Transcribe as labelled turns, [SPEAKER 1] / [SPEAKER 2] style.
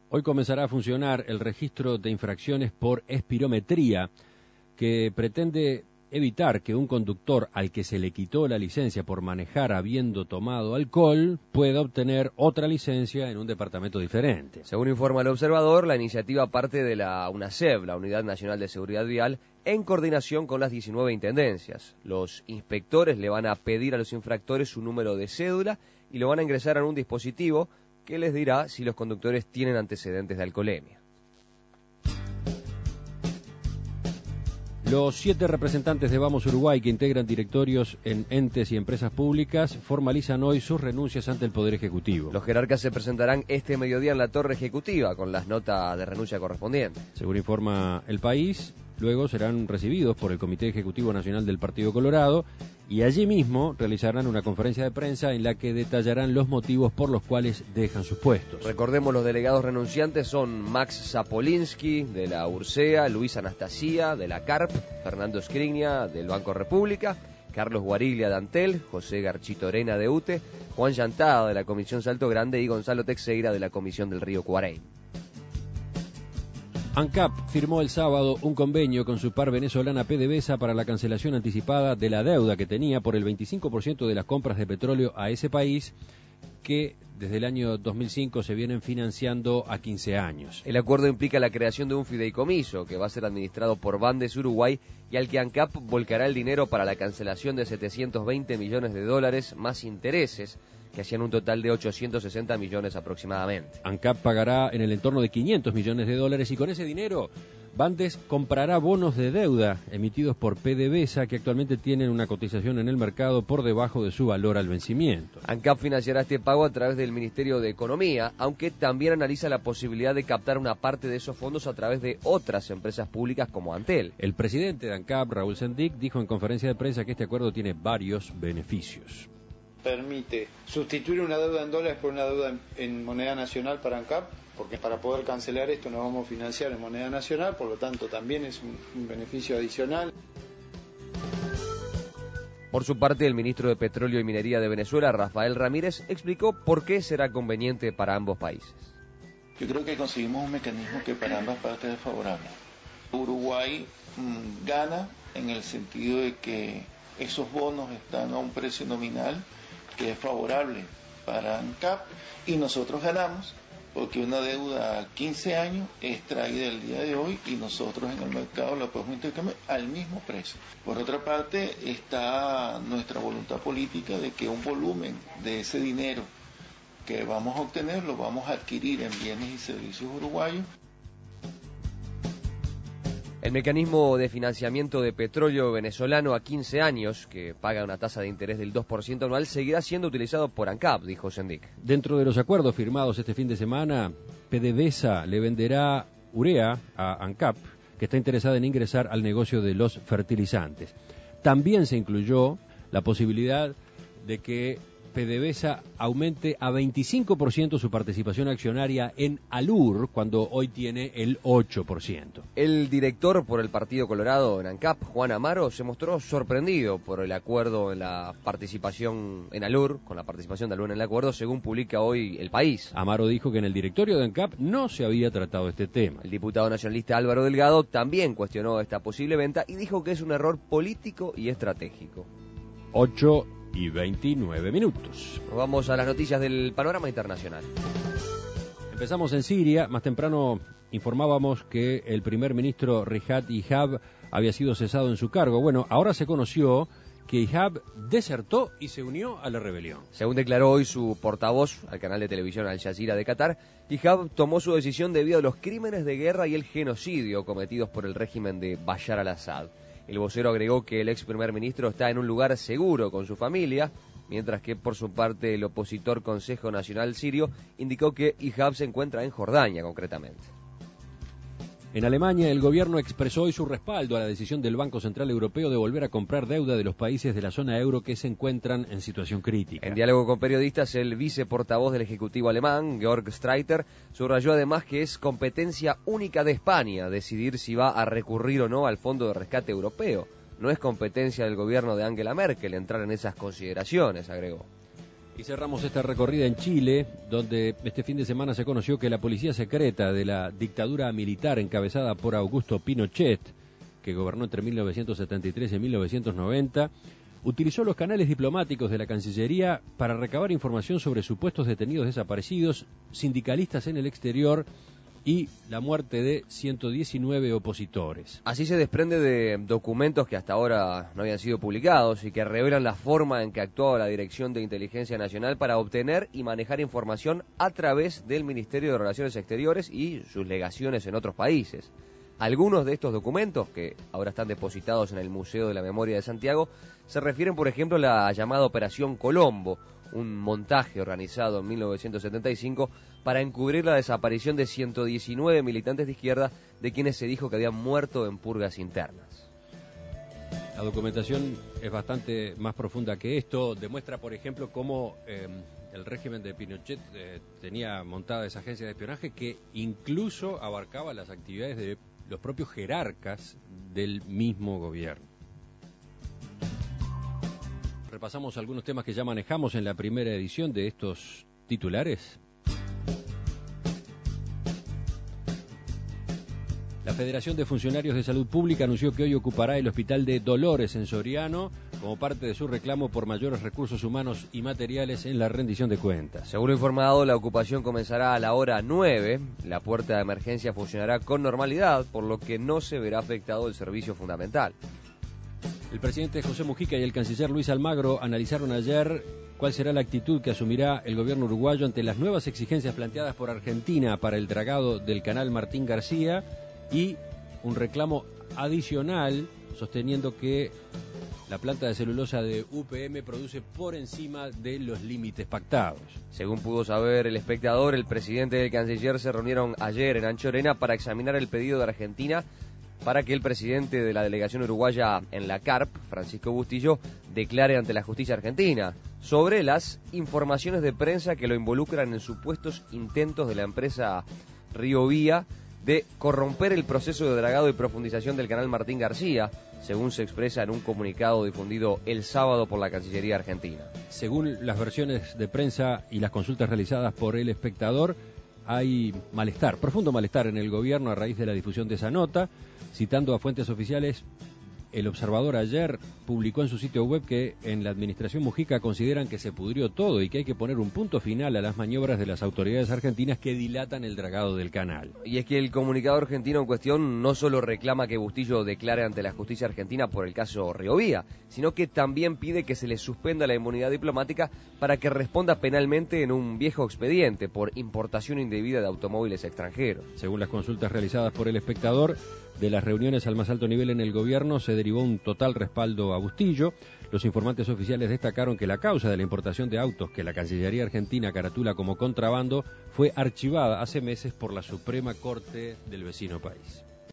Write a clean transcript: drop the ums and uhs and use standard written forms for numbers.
[SPEAKER 1] Hoy comenzará a funcionar el registro de infracciones por espirometría, que pretende evitar que un conductor al que se le quitó la licencia por manejar habiendo tomado alcohol pueda obtener otra licencia en un departamento diferente.
[SPEAKER 2] Según informa El Observador, la iniciativa parte de la UNASEV, la Unidad Nacional de Seguridad Vial, en coordinación con las 19 intendencias. Los inspectores le van a pedir a los infractores su número de cédula y lo van a ingresar en un dispositivo que les dirá si los conductores tienen antecedentes de alcoholemia.
[SPEAKER 1] Los 7 representantes de Vamos Uruguay que integran directorios en entes y empresas públicas formalizan hoy sus renuncias ante el Poder Ejecutivo.
[SPEAKER 2] Los jerarcas se presentarán este mediodía en la Torre Ejecutiva con las notas de renuncia correspondientes.
[SPEAKER 1] Según informa El País, luego serán recibidos por el Comité Ejecutivo Nacional del Partido Colorado y allí mismo realizarán una conferencia de prensa en la que detallarán los motivos por los cuales dejan sus puestos.
[SPEAKER 2] Recordemos, los delegados renunciantes son Max Zapolinsky, de la Ursea, Luis Anastasia, de la CARP, Fernando Scrigna, del Banco República, Carlos Guariglia, de Antel, José Garchitorena, de UTE, Juan Llantada, de la Comisión Salto Grande, y Gonzalo Teixeira, de la Comisión del Río Cuareim.
[SPEAKER 1] ANCAP firmó el sábado un convenio con su par venezolana PDVSA para la cancelación anticipada de la deuda que tenía por el 25% de las compras de petróleo a ese país, que desde el año 2005 se vienen financiando a 15 años.
[SPEAKER 2] El acuerdo implica la creación de un fideicomiso que va a ser administrado por Bandes Uruguay y al que ANCAP volcará el dinero para la cancelación de 720 millones de dólares más intereses, que hacían un total de 860 millones aproximadamente.
[SPEAKER 1] ANCAP pagará en el entorno de 500 millones de dólares y con ese dinero Bandes comprará bonos de deuda emitidos por PDVSA que actualmente tienen una cotización en el mercado por debajo de su valor al vencimiento.
[SPEAKER 2] ANCAP financiará este pago a través del Ministerio de Economía, aunque también analiza la posibilidad de captar una parte de esos fondos a través de otras empresas públicas como Antel.
[SPEAKER 1] El presidente de ANCAP, Raúl Sendic, dijo en conferencia de prensa que este acuerdo tiene varios beneficios.
[SPEAKER 3] Permite sustituir una deuda en dólares por una deuda en moneda nacional para ANCAP, porque para poder cancelar esto nos vamos a financiar en moneda nacional, por lo tanto también es un beneficio adicional.
[SPEAKER 2] Por su parte, el ministro de Petróleo y Minería de Venezuela, Rafael Ramírez, explicó por qué será conveniente para ambos países.
[SPEAKER 4] Yo creo que conseguimos un mecanismo que para ambas partes es favorable. Uruguay gana en el sentido de que esos bonos están a un precio nominal que es favorable para ANCAP, y nosotros ganamos porque una deuda a 15 años es traída el día de hoy y nosotros en el mercado la podemos intercambiar al mismo precio. Por otra parte está nuestra voluntad política de que un volumen de ese dinero que vamos a obtener lo vamos a adquirir en bienes y servicios uruguayos.
[SPEAKER 2] El mecanismo de financiamiento de petróleo venezolano a 15 años, que paga una tasa de interés del 2% anual, seguirá siendo utilizado por ANCAP, dijo Sendic.
[SPEAKER 1] Dentro de los acuerdos firmados este fin de semana, PDVSA le venderá urea a ANCAP, que está interesada en ingresar al negocio de los fertilizantes. También se incluyó la posibilidad de que PDVSA aumente a 25% su participación accionaria en Alur, cuando hoy tiene el 8%.
[SPEAKER 2] El director por el Partido Colorado en ANCAP, Juan Amaro, se mostró sorprendido por el acuerdo en la participación en Alur, con la participación de Alur en el acuerdo, según publica hoy El País.
[SPEAKER 1] Amaro dijo que en el directorio de ANCAP no se había tratado este tema.
[SPEAKER 2] El diputado nacionalista Álvaro Delgado también cuestionó esta posible venta y dijo que es un error político y estratégico.
[SPEAKER 1] 8:29 minutos.
[SPEAKER 2] Nos vamos a las noticias del panorama internacional.
[SPEAKER 1] Empezamos en Siria. Más temprano informábamos que el primer ministro Rihad Ihab había sido cesado en su cargo. Bueno, ahora se conoció que Ihab desertó y se unió a la rebelión.
[SPEAKER 2] Según declaró hoy su portavoz al canal de televisión Al Jazeera de Qatar, Ihab tomó su decisión debido a los crímenes de guerra y el genocidio cometidos por el régimen de Bashar al-Assad. El vocero agregó que el ex primer ministro está en un lugar seguro con su familia, mientras que por su parte el opositor Consejo Nacional Sirio indicó que Ihab se encuentra en Jordania concretamente.
[SPEAKER 1] En Alemania, el gobierno expresó hoy su respaldo a la decisión del Banco Central Europeo de volver a comprar deuda de los países de la zona euro que se encuentran en situación crítica.
[SPEAKER 2] En diálogo con periodistas, el viceportavoz del Ejecutivo alemán, Georg Streiter, subrayó además que es competencia única de España decidir si va a recurrir o no al Fondo de Rescate Europeo. No es competencia del gobierno de Angela Merkel entrar en esas consideraciones, agregó.
[SPEAKER 1] Y cerramos esta recorrida en Chile, donde este fin de semana se conoció que la policía secreta de la dictadura militar encabezada por Augusto Pinochet, que gobernó entre 1973 y 1990, utilizó los canales diplomáticos de la Cancillería para recabar información sobre supuestos detenidos desaparecidos, sindicalistas en el exterior y la muerte de 119 opositores.
[SPEAKER 2] Así se desprende de documentos que hasta ahora no habían sido publicados y que revelan la forma en que actuaba la Dirección de Inteligencia Nacional para obtener y manejar información a través del Ministerio de Relaciones Exteriores y sus legaciones en otros países. Algunos de estos documentos, que ahora están depositados en el Museo de la Memoria de Santiago, se refieren, por ejemplo, a la llamada Operación Colombo, un montaje organizado en 1975 para encubrir la desaparición de 119 militantes de izquierda de quienes se dijo que habían muerto en purgas internas.
[SPEAKER 1] La documentación es bastante más profunda que esto. Demuestra, por ejemplo, cómo el régimen de Pinochet tenía montada esa agencia de espionaje que incluso abarcaba las actividades de los propios jerarcas del mismo gobierno. Repasamos algunos temas que ya manejamos en la primera edición de estos titulares. La Federación de Funcionarios de Salud Pública anunció que hoy ocupará el Hospital de Dolores en Soriano como parte de su reclamo por mayores recursos humanos y materiales en la rendición de cuentas.
[SPEAKER 2] Según lo informado, la ocupación comenzará a la hora 9. La puerta de emergencia funcionará con normalidad, por lo que no se verá afectado el servicio fundamental.
[SPEAKER 1] El presidente José Mujica y el canciller Luis Almagro analizaron ayer cuál será la actitud que asumirá el gobierno uruguayo ante las nuevas exigencias planteadas por Argentina para el dragado del canal Martín García y un reclamo adicional sosteniendo que la planta de celulosa de UPM produce por encima de los límites pactados.
[SPEAKER 2] Según pudo saber El Espectador, el presidente y el canciller se reunieron ayer en Anchorena para examinar el pedido de Argentina para que el presidente de la delegación uruguaya en la CARP, Francisco Bustillo, declare ante la justicia argentina sobre las informaciones de prensa que lo involucran en supuestos intentos de la empresa Río Vía de corromper el proceso de dragado y profundización del canal Martín García, según se expresa en un comunicado difundido el sábado por la Cancillería argentina.
[SPEAKER 1] Según las versiones de prensa y las consultas realizadas por El Espectador, hay malestar, profundo malestar en el gobierno a raíz de la difusión de esa nota. Citando a fuentes oficiales, El Observador ayer publicó en su sitio web que en la administración Mujica consideran que se pudrió todo y que hay que poner un punto final a las maniobras de las autoridades argentinas que dilatan el dragado del canal.
[SPEAKER 2] Y es que el comunicado argentino en cuestión no solo reclama que Bustillo declare ante la justicia argentina por el caso Río Vía, sino que también pide que se le suspenda la inmunidad diplomática para que responda penalmente en un viejo expediente por importación indebida de automóviles extranjeros.
[SPEAKER 1] Según las consultas realizadas por El Espectador, de las reuniones al más alto nivel en el gobierno se derivó un total respaldo a Bustillo. Los informantes oficiales destacaron que la causa de la importación de autos que la Cancillería argentina caratula como contrabando fue archivada hace meses por la Suprema Corte del vecino país.